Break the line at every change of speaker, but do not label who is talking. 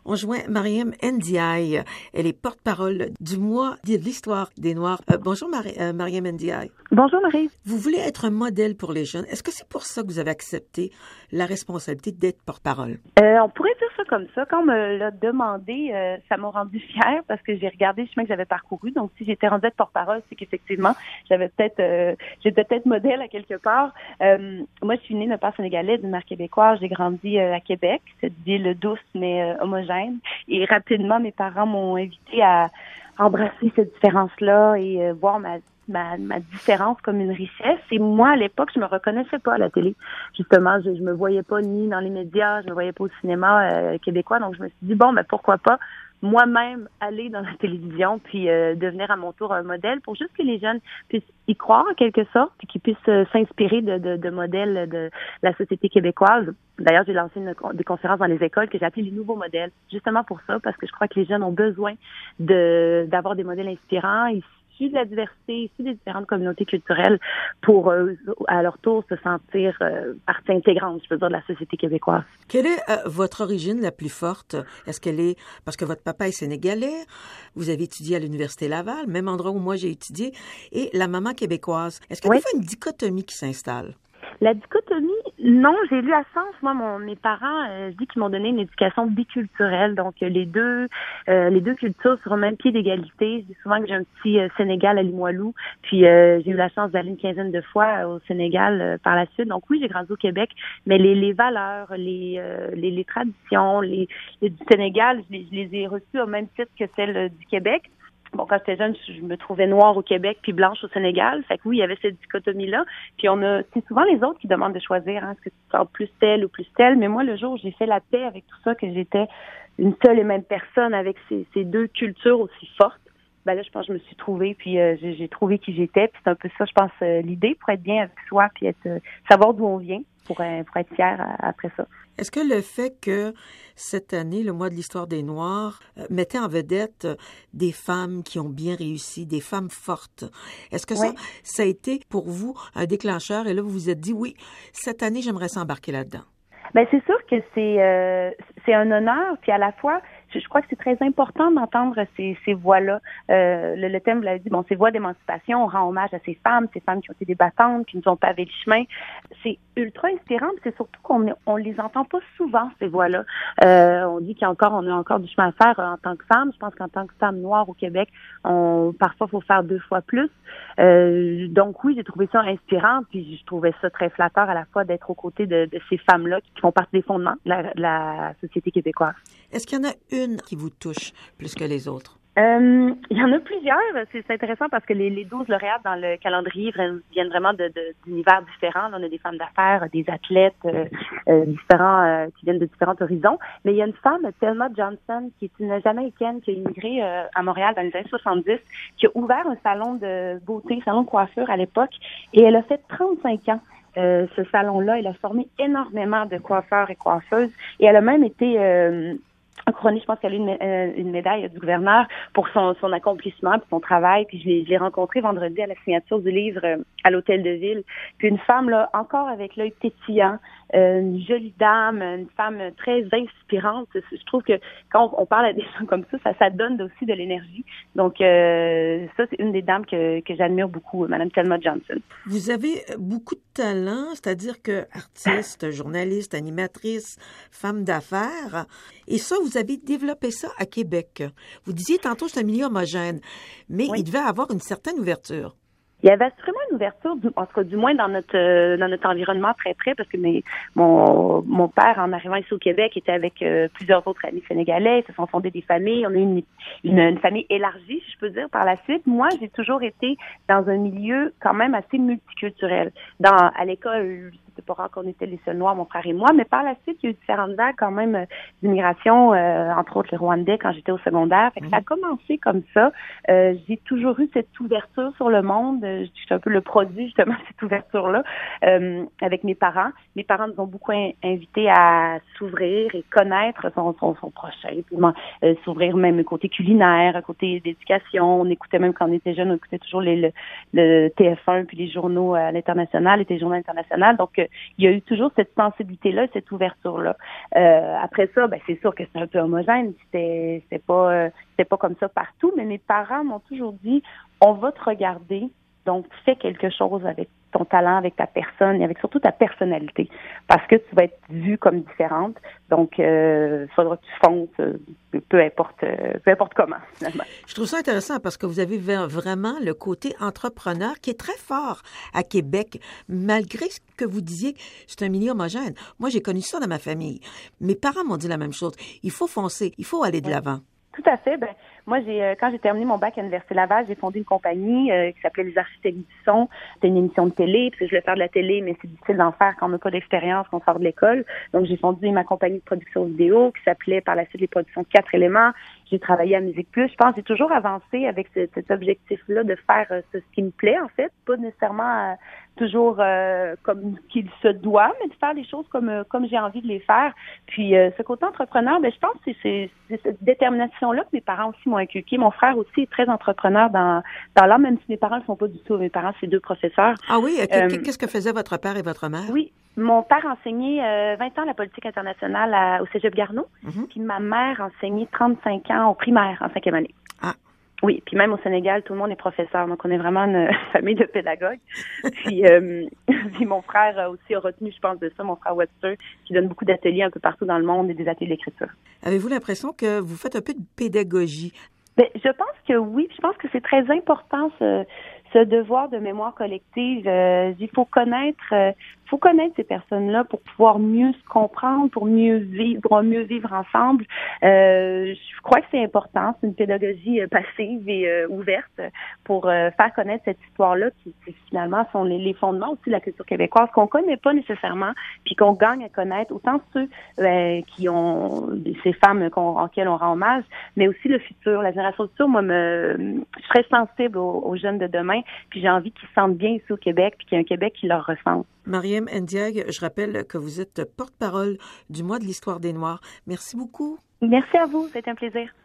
On joint Mariam Ndiaye. Elle est porte-parole du mois de l'histoire des Noirs. Bonjour Mariam Ndiaye.
Bonjour Marie.
Vous voulez être un modèle pour les jeunes. Est-ce que c'est pour ça que vous avez accepté la responsabilité d'être porte-parole?
On pourrait dire ça comme ça. Quand on me l'a demandé, ça m'a rendu fière parce que j'ai regardé le chemin que j'avais parcouru. Donc, si j'étais rendue être porte-parole, c'est qu'effectivement, j'étais peut-être modèle à quelque part. Moi, je suis née d'un père sénégalais, d'une mère québécoise. J'ai grandi à Québec, cette ville douce mais homogène. Et rapidement, mes parents m'ont invité à embrasser cette différence-là et voir ma différence comme une richesse. Et moi, à l'époque, je me reconnaissais pas à la télé. Justement, je me voyais pas ni dans les médias, je me voyais pas au cinéma québécois. Donc, je me suis dit, pourquoi pas moi-même aller dans la télévision puis devenir à mon tour un modèle pour juste que les jeunes puissent y croire en quelque sorte puis qu'ils puissent s'inspirer de modèles de la société québécoise. D'ailleurs, j'ai lancé des conférences dans les écoles que j'ai appelées les nouveaux modèles, justement pour ça, parce que je crois que les jeunes ont besoin d'avoir des modèles inspirants issus de la diversité, issus des différentes communautés culturelles pour, à leur tour, se sentir partie intégrante, je peux dire, de la société québécoise.
Quelle est votre origine la plus forte? Est-ce qu'elle est... Parce que votre papa est sénégalais, vous avez étudié à l'Université Laval, même endroit où moi j'ai étudié, et la maman québécoise. Est-ce qu'il y a des fois une dichotomie qui s'installe?
La dichotomie, non, j'ai lu à sens. Moi, mes parents, je dis qu'ils m'ont donné une éducation biculturelle. Donc, les deux cultures sur le même pied d'égalité. Je dis souvent que j'ai un petit Sénégal à Limoilou. Puis, j'ai eu la chance d'aller une quinzaine de fois au Sénégal par la suite. Donc, oui, j'ai grandi au Québec. Mais les valeurs, les traditions, les du Sénégal, je les ai reçues au même titre que celles du Québec. Bon, quand j'étais jeune, je me trouvais noire au Québec puis blanche au Sénégal. Fait que oui, il y avait cette dichotomie-là. Puis c'est souvent les autres qui demandent de choisir, est-ce que tu te sens plus telle ou plus telle. Mais moi, le jour où j'ai fait la paix avec tout ça, que j'étais une seule et même personne avec ces deux cultures aussi fortes, là, je pense que je me suis trouvée, puis j'ai trouvé qui j'étais. Puis c'est un peu ça, je pense, l'idée pour être bien avec soi, puis savoir d'où on vient, pour être fier après ça.
Est-ce que le fait que cette année, le mois de l'histoire des Noirs, mettait en vedette des femmes qui ont bien réussi, des femmes fortes, est-ce que ça a été pour vous un déclencheur et là, vous vous êtes dit, oui, cette année, j'aimerais s'embarquer là-dedans?
Ben c'est sûr que c'est un honneur, puis à la fois, je crois que c'est très important d'entendre ces voix-là. Le thème, vous l'avez dit, ces voix d'émancipation, on rend hommage à ces femmes qui ont été des battantes, qui nous ont pavé le chemin. C'est ultra inspirant, puis c'est surtout qu'on les entend pas souvent, ces voix-là. On dit on a encore du chemin à faire en tant que femme. Je pense qu'en tant que femme noire au Québec, parfois faut faire 2 fois plus. Donc oui, j'ai trouvé ça inspirant, puis je trouvais ça très flatteur à la fois d'être aux côtés de ces femmes-là qui font partie des fondements de la société québécoise.
Est-ce qu'il y en a une qui vous touche plus que les autres?
Il y en a plusieurs. C'est intéressant parce que les 12 lauréates dans le calendrier viennent vraiment d'univers différents. Là, on a des femmes d'affaires, des athlètes différents qui viennent de différents horizons. Mais il y a une femme, Thelma Johnson, qui est une Jamaïcaine qui a immigré à Montréal dans les années 70, qui a ouvert un salon de beauté, salon de coiffure à l'époque, et elle a fait 35 ans. Ce salon-là, elle a formé énormément de coiffeurs et coiffeuses, et elle a même été couronnée, je pense qu'elle a eu une médaille du gouverneur pour son accomplissement puis son travail. Puis je l'ai rencontrée vendredi à la signature du livre à l'Hôtel de Ville. Puis une femme, là, encore avec l'œil pétillant, une jolie dame, une femme très inspirante. Je trouve que quand on parle à des gens comme ça donne aussi de l'énergie. Donc, ça, c'est une des dames que j'admire beaucoup, Madame Thelma Johnson.
Vous avez beaucoup de talent, c'est-à-dire que artiste, journaliste, animatrice, femme d'affaires. Et ça, vous avez développé ça à Québec. Vous disiez tantôt, c'est un milieu homogène, mais il devait avoir une certaine ouverture.
Il y avait assurément une ouverture, en tout cas du moins dans notre environnement très près, parce que mon père, en arrivant ici au Québec, était avec plusieurs autres amis sénégalais, ils se sont fondés des familles, on a eu une famille élargie, si je peux dire, par la suite. Moi, j'ai toujours été dans un milieu quand même assez multiculturel. À l'école, c'était pas rare qu'on était les seuls noirs, mon frère et moi, mais par la suite, il y a eu différentes vagues quand même d'immigration, entre autres les Rwandais quand j'étais au secondaire. Fait que ça a commencé comme ça. J'ai toujours eu cette ouverture sur le monde. Je suis un peu le produit, justement, de cette ouverture-là, avec mes parents. Mes parents nous ont beaucoup invités à s'ouvrir et connaître son prochain, puis s'ouvrir même côté culinaire, côté d'éducation. On écoutait même quand on était jeunes, on écoutait toujours le TF1 puis les journaux à l'international, les téléjournaux internationaux. Donc, qu'il y a eu toujours cette sensibilité-là, cette ouverture-là. Après ça, c'est sûr que c'est un peu homogène. C'était pas comme ça partout, mais mes parents m'ont toujours dit, on va te regarder, donc fais quelque chose avec ton talent, avec ta personne et avec surtout ta personnalité, parce que tu vas être vue comme différente. Donc, il faudra que tu fonces, peu importe comment, finalement.
Je trouve ça intéressant parce que vous avez vraiment le côté entrepreneur qui est très fort à Québec, malgré ce que vous disiez, c'est un milieu homogène. Moi, j'ai connu ça dans ma famille. Mes parents m'ont dit la même chose. Il faut foncer, il faut aller de l'avant.
Tout à fait. Moi, quand j'ai terminé mon bac à l'Université Laval, j'ai fondé une compagnie qui s'appelait Les Architectes du Son. C'était une émission de télé, puis je voulais faire de la télé, mais c'est difficile d'en faire quand on n'a pas d'expérience, quand on sort de l'école. Donc, j'ai fondé ma compagnie de production vidéo qui s'appelait par la suite les productions 4 éléments. J'ai travaillé à Musique Plus. Je pense que j'ai toujours avancé avec cet objectif-là de faire ce qui me plaît, en fait. Pas nécessairement toujours comme qu'il se doit, mais de faire les choses comme j'ai envie de les faire. Puis ce côté entrepreneur, je pense que c'est cette détermination-là que mes parents aussi m'ont inculqué. Mon frère aussi est très entrepreneur dans l'âme, même si mes parents ne sont pas du tout. Mes parents, c'est 2 professeurs.
Ah oui? Qu'est-ce que faisaient votre père et votre mère?
Oui. Mon père enseignait 20 ans la politique internationale au Cégep Garneau, puis ma mère enseignait 35 ans au primaire en 5e année.
Ah.
Oui, puis même au Sénégal, tout le monde est professeur, donc on est vraiment une famille de pédagogues. Puis, puis mon frère aussi a retenu, je pense, de ça, mon frère Webster, qui donne beaucoup d'ateliers un peu partout dans le monde et des ateliers d'écriture.
Avez-vous l'impression que vous faites un peu de pédagogie?
Je pense que oui, je pense que c'est très important ce devoir de mémoire collective. Il faut connaître ces personnes-là pour pouvoir mieux se comprendre, pour mieux vivre ensemble. Je crois que c'est important, c'est une pédagogie passive et ouverte pour faire connaître cette histoire-là qui finalement sont les fondements aussi de la culture québécoise qu'on connaît pas nécessairement, puis qu'on gagne à connaître, autant ceux qui ont ces femmes auxquelles on rend hommage, mais aussi le futur, la génération future. Moi, je serais sensible aux jeunes de demain, puis j'ai envie qu'ils se sentent bien ici au Québec, puis qu'il y a un Québec qui leur ressemble.
Marième Ndiaye, je rappelle que vous êtes porte-parole du Mois de l'Histoire des Noirs. Merci beaucoup.
Merci à vous, c'était un plaisir.